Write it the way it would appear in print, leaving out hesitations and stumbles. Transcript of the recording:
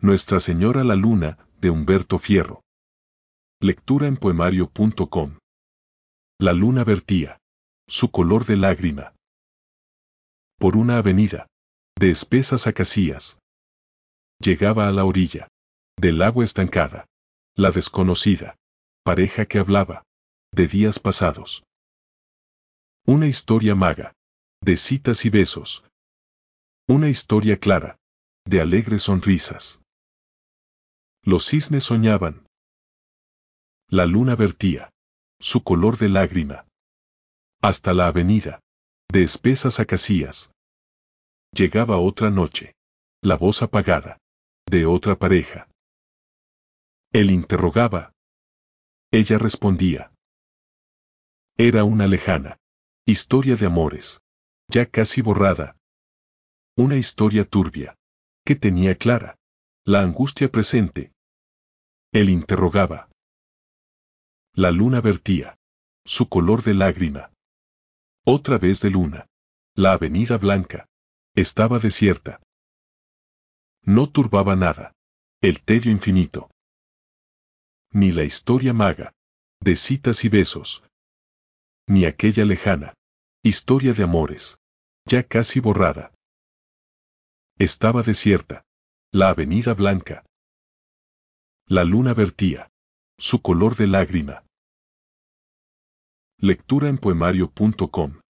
Nuestra Señora la Luna, de Humberto Fierro. Lectura en poemario.com. La luna vertía su color de lágrima por una avenida de espesas acacias. Llegaba a la orilla del agua estancada la desconocida pareja que hablaba de días pasados. Una historia maga de citas y besos. Una historia clara de alegres sonrisas. Los cisnes soñaban. La luna vertía su color de lágrima hasta la avenida de espesas acacias. Llegaba otra noche, la voz apagada de otra pareja. Él interrogaba. Ella respondía. Era una lejana historia de amores, ya casi borrada. Una historia turbia, que tenía clara la angustia presente. Él interrogaba. La luna vertía su color de lágrima. Otra vez de luna. La avenida blanca estaba desierta. No turbaba nada el tedio infinito, ni la historia maga de citas y besos, ni aquella lejana historia de amores, ya casi borrada. Estaba desierta la avenida blanca. La luna vertía su color de lágrima. Lectura en poemario.com